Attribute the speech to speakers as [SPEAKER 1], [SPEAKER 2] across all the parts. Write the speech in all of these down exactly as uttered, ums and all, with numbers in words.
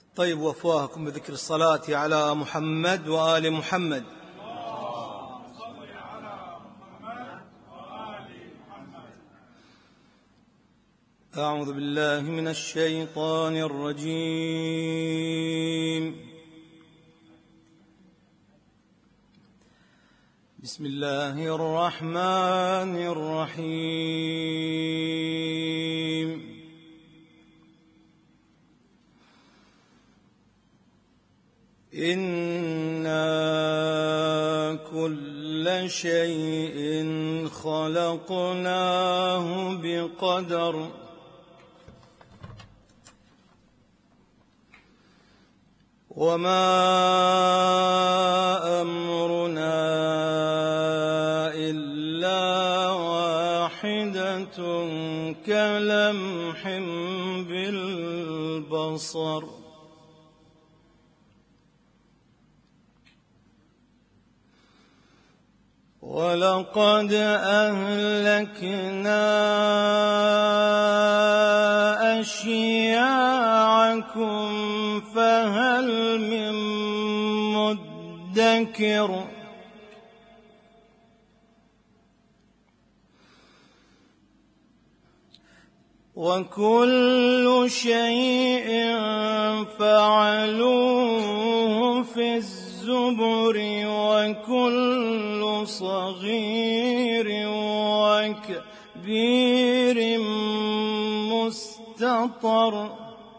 [SPEAKER 1] طيب وأفواهكم بذكر الصلاة على محمد وآل محمد. أعوذ بالله من الشيطان الرجيم. بسم الله الرحمن الرحيم. إنا كل شيء خلقناه بقدر وما أمرنا إلا واحدة كلمح بالبصر ولقد أهلكنا أشياعكم فهل من مدكر وكل شيء فعلوه في الزبر وكل صغير وكبير مستطر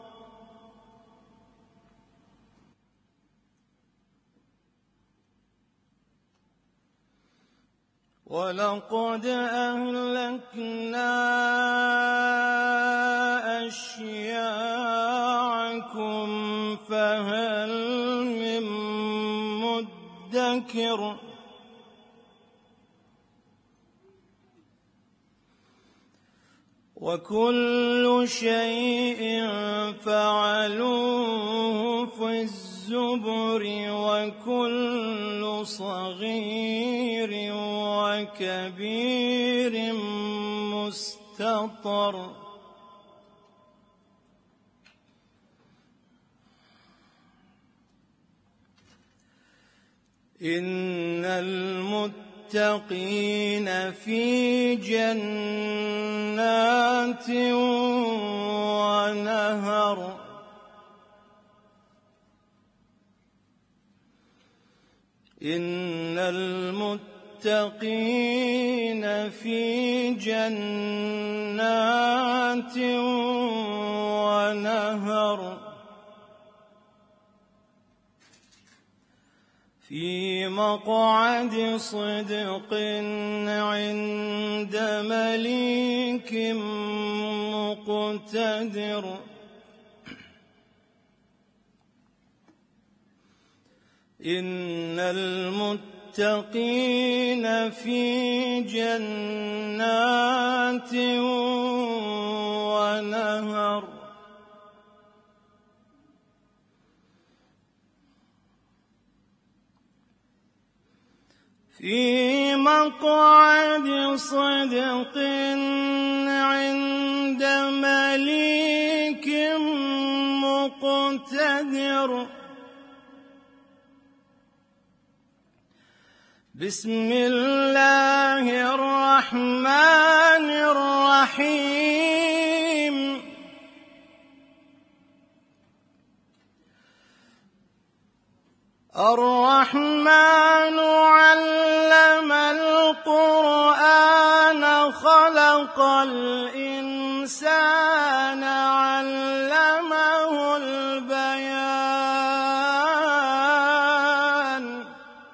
[SPEAKER 1] ولقد أهلكنا أشياعكم فهل من مدكر وكل شيء فعلوه في الزبر وكل صغير وكبير مستطر إن المتقين في جنات ونهر إن المتقين في جنات ونهر في مقعد صدق عند مليك مقتدر إن المتقين في جنات ونهر في مقعد صدق عند مليك مقتدر بسم الله الرحمن الرحيم الرحمن علم القرآن خلق الإنسان علمه البيان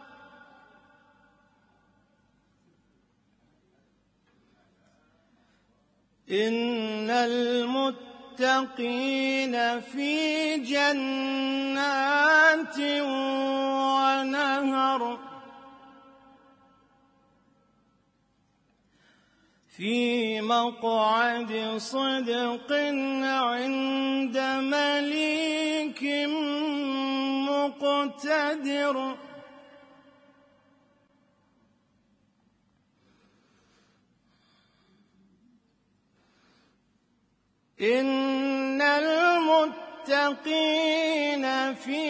[SPEAKER 1] إن المتقين في جنات ونهر في مقعد صدق عند مليك مقتدر إن المتقين
[SPEAKER 2] المتقين في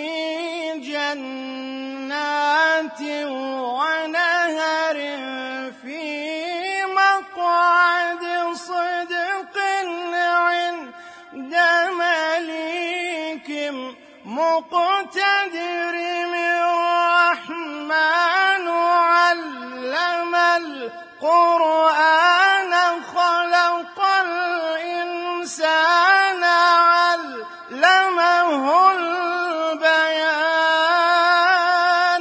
[SPEAKER 2] جنات ونهر في مقعد صدق عند مليك مقتدر الرحمن علم القرآن خلق الإنسان علمه البيان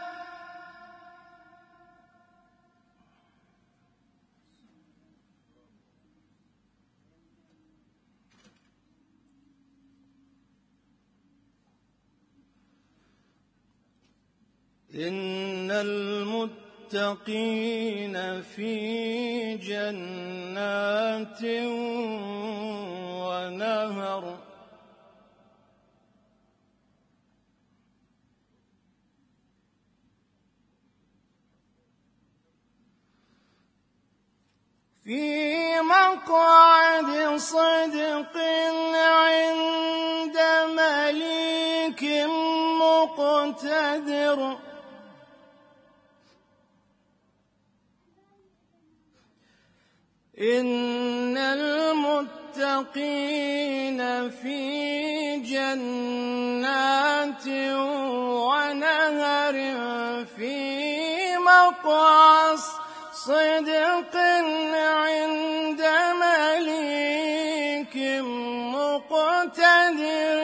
[SPEAKER 2] إن المتقين في جنات ونهر في مقعد صدق عند مليك مقتدر إن المتقين في جنات ونهر في مقعد صدق عند مليك مقتدر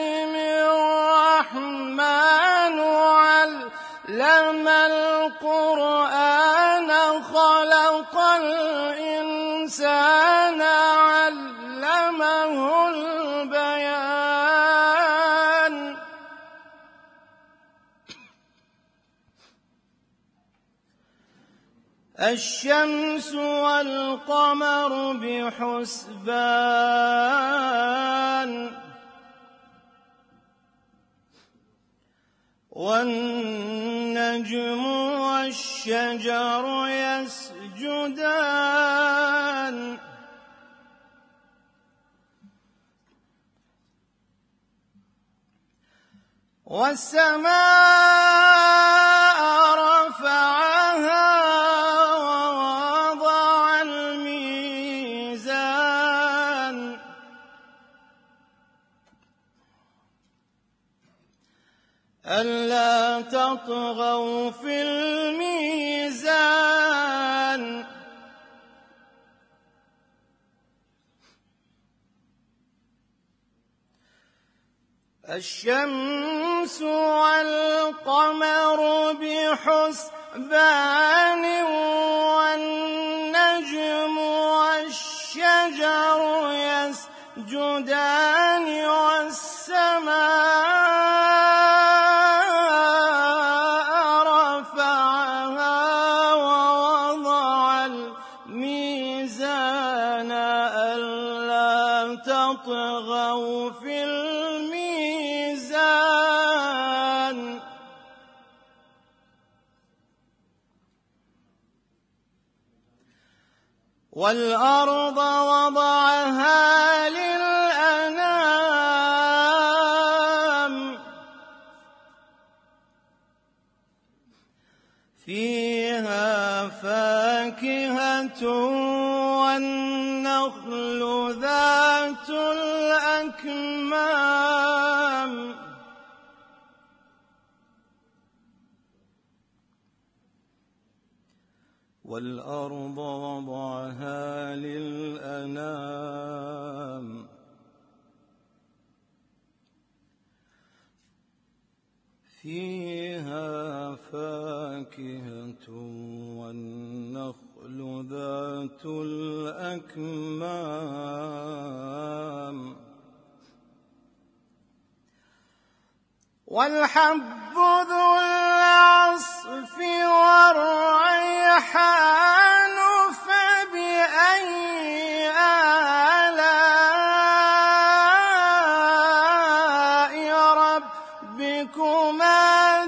[SPEAKER 2] الرحمن علم القرآن خلق الإنسان علمه البيان الشمس والقمر بحسبان والنجم والشجر يسجدان والسماء رفعها ووضع الميزان ألا تطغوا في الميزان الشمس والقمر بحسبان والنجم والشجر يسجدان والسماء رفعها ووضع الميزان ألا تطغوا في الميزان والأرض وضعها للأنام فيها فاكهة والنخل ذات الأكمام والأرض وضعها للأنام فيها فاكهة والنخل ذات الأكمام والحب ذو العصف والريحان فبأي آلاء ربكما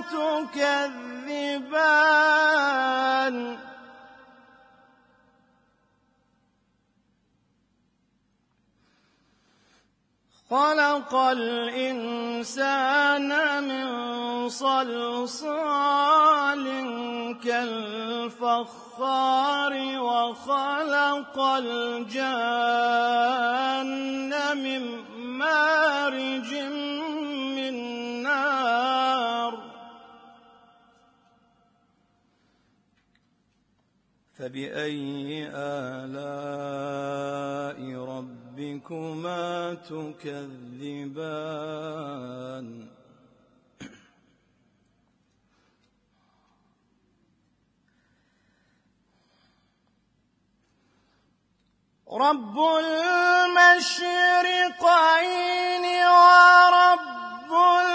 [SPEAKER 2] تكذبان خلق الإنسان من صلصال كالفخار وخلق الجان من مارج من نار
[SPEAKER 1] فبأي آلاء ربكما تكذبان
[SPEAKER 2] رب المشرقين ورب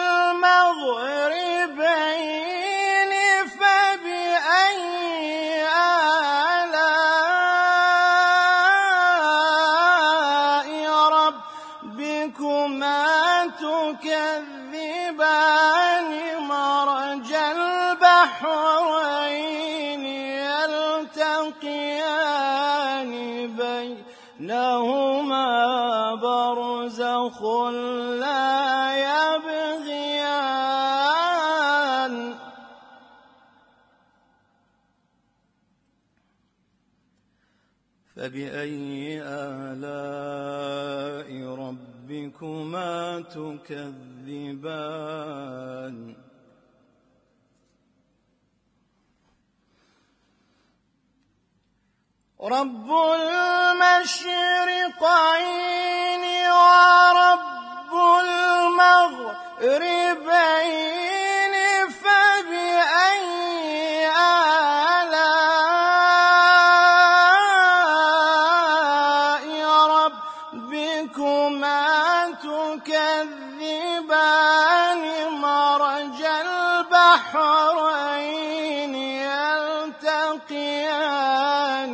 [SPEAKER 2] المغربين فبأي آلاء ربكما تكذبان مرج البحرين يلتقيان بينهما برزخ لا يبغيان
[SPEAKER 1] فبأي آلاء ربكما تكذبان
[SPEAKER 2] رب المشرقين ورب المغربين فبأي آلاء ربكما تكذبان مرج البحرين يلتقيان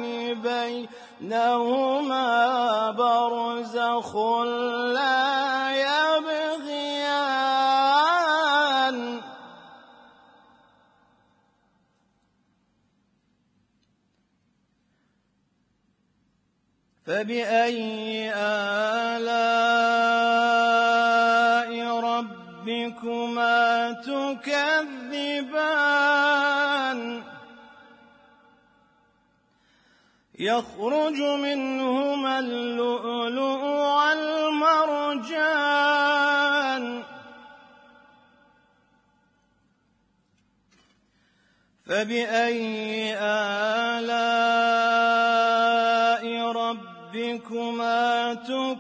[SPEAKER 2] بينهما برزخ لا يبغيان فبأي آلاء ربكما تكذبان يخرج منهما اللؤلؤ والمرجان فبأي آلاء ربكما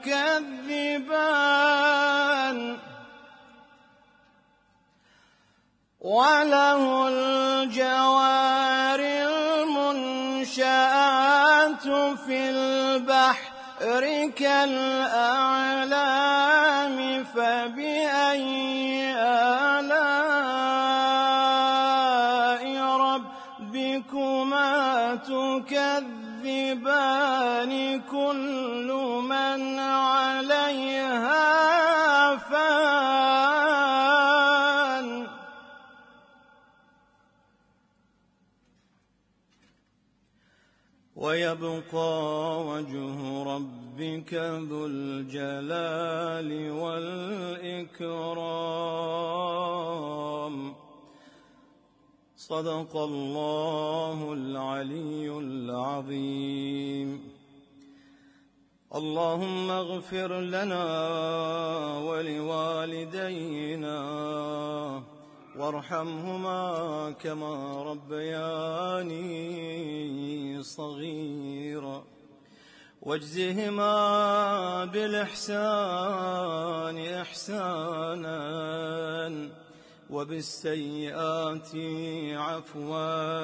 [SPEAKER 2] تكذبان وله الجوار المنشآت في البحر كالأعلام فبأي آلاء ربكما تكذبان كل من عليها فان
[SPEAKER 1] ويبقى وجه ربك ذو الجلال والإكرام صدق الله العلي العظيم. اللهم اغفر لنا ولوالدينا وارحمهما كما ربياني صغيرا واجزهما بالإحسان إحسانا وبالسيئات عفوا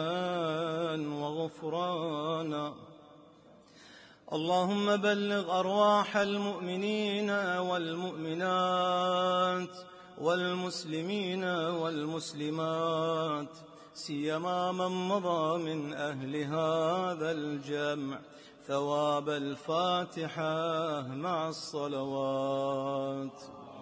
[SPEAKER 1] وغفرانا. اللهم بلغ أرواح المؤمنين والمؤمنات والمسلمين والمسلمات سيما من مضى من أهل هذا الجمع ثواب الفاتحة مع الصلوات.